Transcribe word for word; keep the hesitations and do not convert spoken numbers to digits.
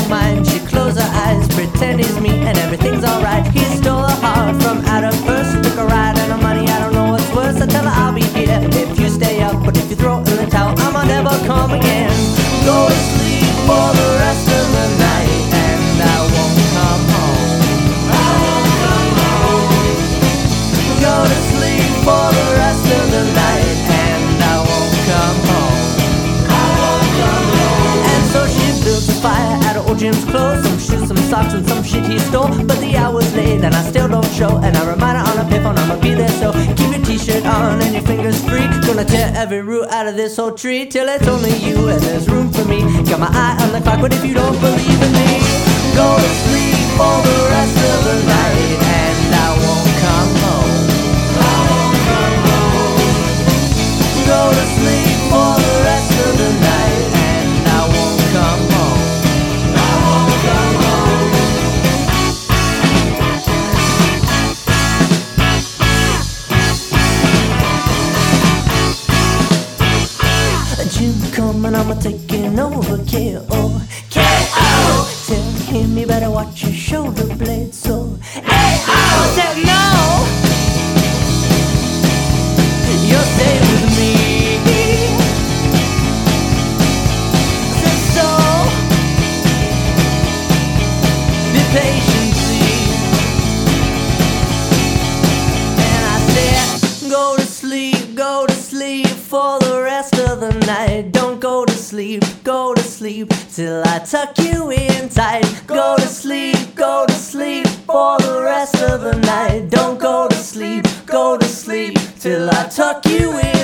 don't mind. She closed her eyes, pretend he's me, and everything's alright. He stole her heart from out of purse, took her ride and her money, I don't know what's worse. I tell her I'll be here if you stay up, but if you throw in the towel, I'ma never come again. Go to sleep for the rest of the night, and I won't come home. I won't come home. Go to sleep for the rest of the night, and I won't come home. I won't come home. And so she built a fire out of old Jim's clothes, some shoes, some socks, and some shit he stole. But the hour's late and I still don't show, and I remind her on a payphone I'ma be there. So keep your t-shirt on and your fingers free. Gonna tear every root out of this whole tree till it's only you and there's room for me. Got my eye on the clock, but if you don't believe in me, go to sleep for the rest of the night, and I won't come home. I won't come home. Go to sleep for the rest of the night, and I won't come home. I won't come home. Jim coming, I'ma taking over. K O K O. Tell him you better watch your shoulder blades. So A O. Said no, you're safe with me. Said so, be patient, please. And I said, go to sleep, go to sleep for the rest of the night. Don't go to sleep, go to sleep till I tuck you in tight. Go to sleep, go to sleep for the rest of the night. Don't go to sleep, go to sleep till I tuck you in.